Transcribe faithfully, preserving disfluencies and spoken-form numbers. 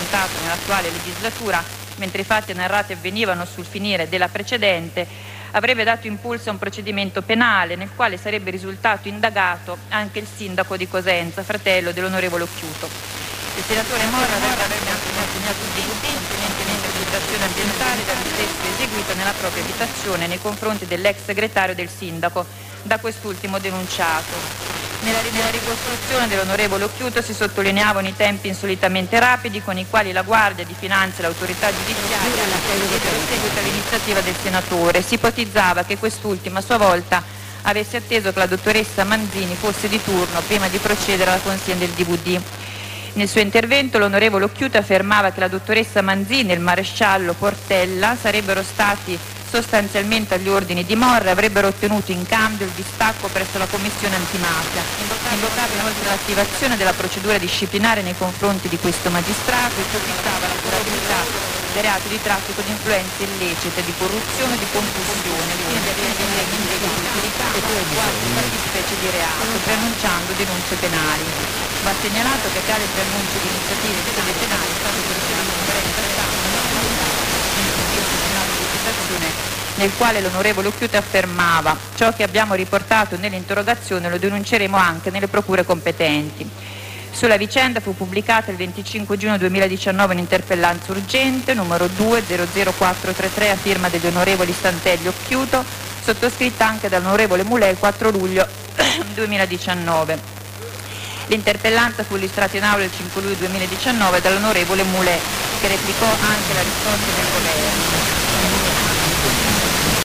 affrontato nell'attuale legislatura, mentre i fatti narrati avvenivano sul finire della precedente, avrebbe dato impulso a un procedimento penale nel quale sarebbe risultato indagato anche il sindaco di Cosenza, fratello dell'onorevole Occhiuto. Il senatore Morra avrebbe assegnato denti, contenentemente valutazione ambientale da lui stesso eseguita nella propria abitazione nei confronti dell'ex segretario del sindaco, da quest'ultimo denunciato. Nella, nella ricostruzione dell'onorevole Occhiuto si sottolineavano i tempi insolitamente rapidi con i quali la Guardia di Finanza e l'autorità giudiziaria diedero seguito all'iniziativa del senatore. Si ipotizzava che quest'ultima a sua volta avesse atteso che la dottoressa Manzini fosse di turno prima di procedere alla consegna del D V D. Nel suo intervento l'onorevole Occhiuto affermava che la dottoressa Manzini e il maresciallo Portella sarebbero stati sostanzialmente agli ordini di Morra e avrebbero ottenuto in cambio il distacco presso la commissione antimafia. Invocava inoltre l'attivazione della procedura disciplinare nei confronti di questo magistrato e ipotizzava la durabilità dei reati di traffico di influenze illecite, di corruzione e di concussione, al fine di avere integrità e qualche fattispecie di reato, preannunciando denunce penali. Va segnalato che tale preannuncio di iniziative in sede penale è stato presentato un breve passato nel quale l'onorevole Occhiuto affermava: ciò che abbiamo riportato nell'interrogazione lo denunceremo anche nelle procure competenti. Sulla vicenda fu pubblicata il venticinque giugno duemiladiciannove un'interpellanza urgente numero due zero zero quattro tre tre a firma degli onorevoli Santelli e Occhiuto, sottoscritta anche dall'onorevole Mulè il quattro luglio duemiladiciannove. L'interpellanza fu illustrata in aula il cinque luglio duemiladiciannove dall'onorevole Mulè, che replicò anche la risposta del governo.